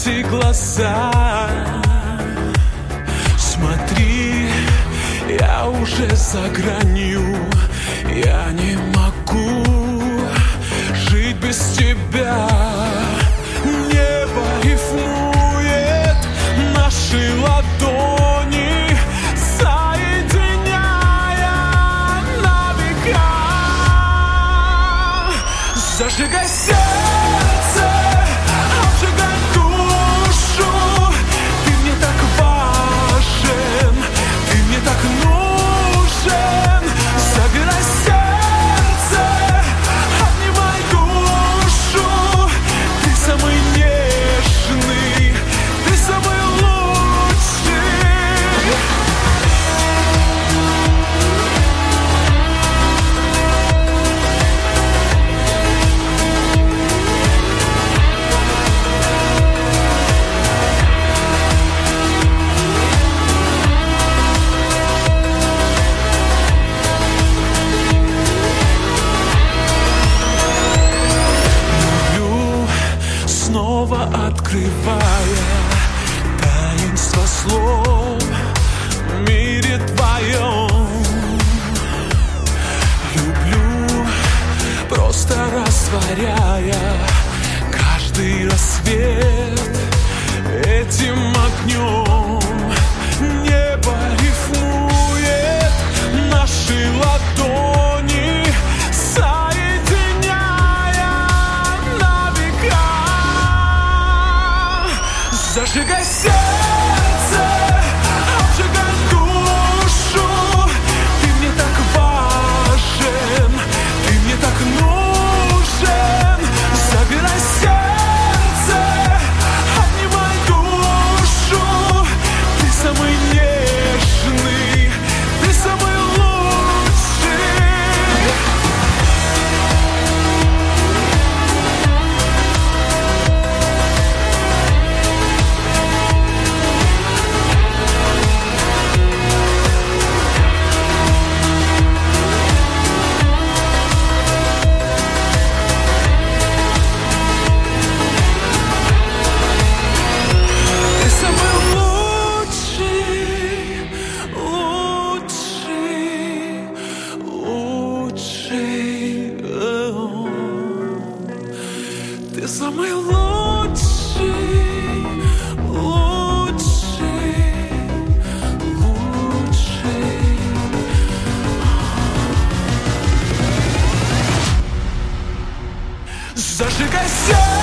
эти глаза. Смотри, я уже за гранью, я не могу жить без тебя. Небо рифмует наши ладони, соединяя на века. Зажигай сердце, обжигай душу. Ты мне так важен, ты мне так нужен. Забирай сердце, обнимай душу. Ты самый нежный, ты самый лучший. Снова открывая таинство слов в мире твоем. Люблю, просто растворяя каждый рассвет этим огнем. Небо рифмует наши ладони, соединяя на века. Зажигай сердце, обжигай душу. Ты мне так важен, ты мне так нужен. Забирай сердце, обнимай душу. Ты самый нежный, ты самый лучший. Ты самый лучший, лучший, лучший. Зажигай сердце.